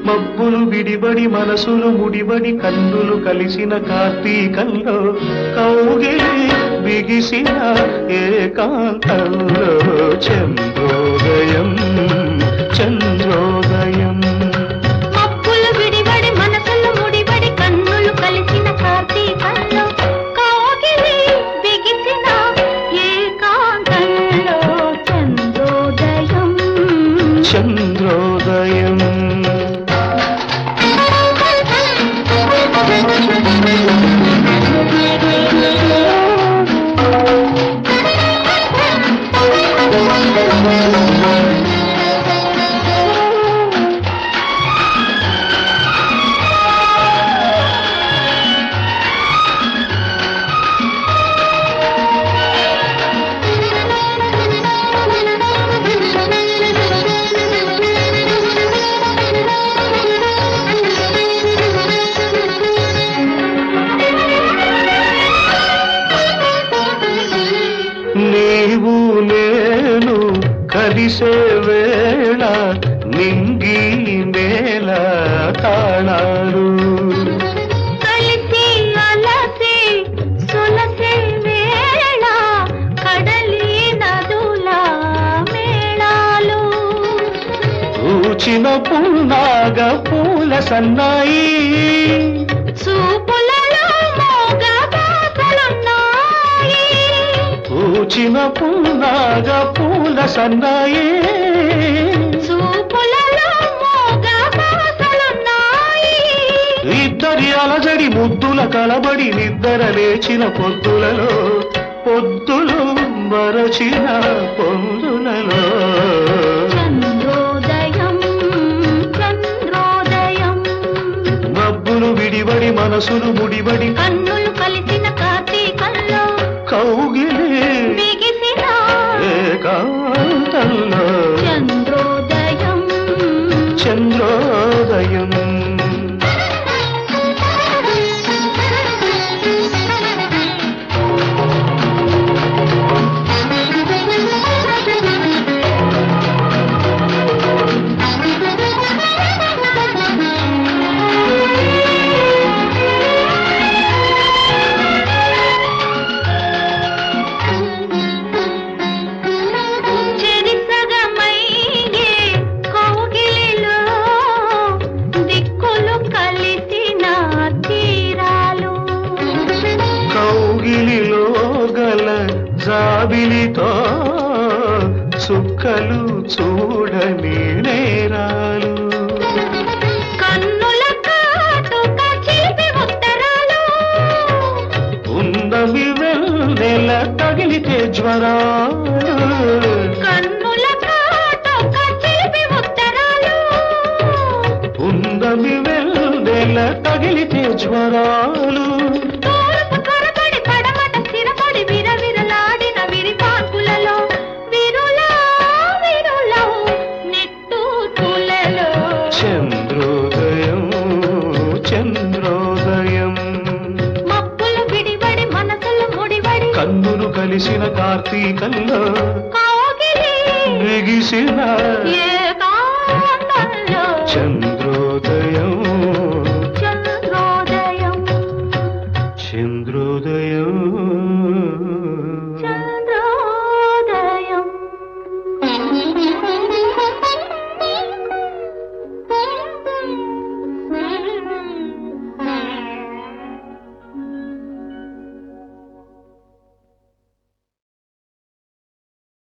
మబ్బులు విడిబడి మనసులు ముడిబడి కన్నులు కలిసిన కార్తీకంలో కౌగిలి బిగిసిన ఏకాంతంలో చంద్రోదయం చంద్రోదయం. మబ్బులు విడిబడి మనసులు ముడిబడి కన్నులు కలిసిన కార్తీకంలో కౌగిలి బిగిసిన ఏకాంతంలో చంద్రోదయం చంద్రోదయం. నీవు నేను కలిసే వేళ నింగి నేల తాళాలు కలిసి అలసి సొలసే వేళ కడలి నదుల మేళాలు పూచిన పున్నాగ పూల సన్నాయి చూపులలో మోగ బాసలున్నాయి పూచిన పున్నాగ పూల సన్నాయి చూపులలో మోగ బాసలున్నాయి ఇద్దరి అలజడి ముద్దుల కలబడి నిద్ర లేచిన పొద్దులలో పొద్దులు మరచిన పొందులలో చంద్రోదయం చంద్రోదయం. మబ్బులు విడిబడి మనసులు ముడిబడి కన్నులు కలిసిన కార్తీకంలో కౌగిలి బిగిసిన ఏకాంతంలో చంద్రోదయం చంద్రోదయం. చెరిసగమయ్యే కౌగిలిలో దిక్కులు కలిసిన తీరాలు కౌగిలిలో గల జాబిలితో చుక్కలు చూడని నేరాలు కన్నుల కాటుక చిలిపి ఉత్తరాలు ఉన్నవి వెన్నెల తగిలితే జ్వరాలు కన్నుల కాటుక చిలిపి ఉత్తరాలు ఉన్నవి వెన్నెల తగిలితే జ్వరాలు తూర్పు కొరబడి పడమట స్థిరపడి విరవిరలాడిన విరిపాకులలో విరులా విరులౌ నిట్టూర్పులలో చంద్రోదయం చంద్రోదయం. మబ్బులు విడిబడి మనసులు ముడిబడి కన్నులు కలిసిన కార్తీకంలో కౌగిలి బిగిసిన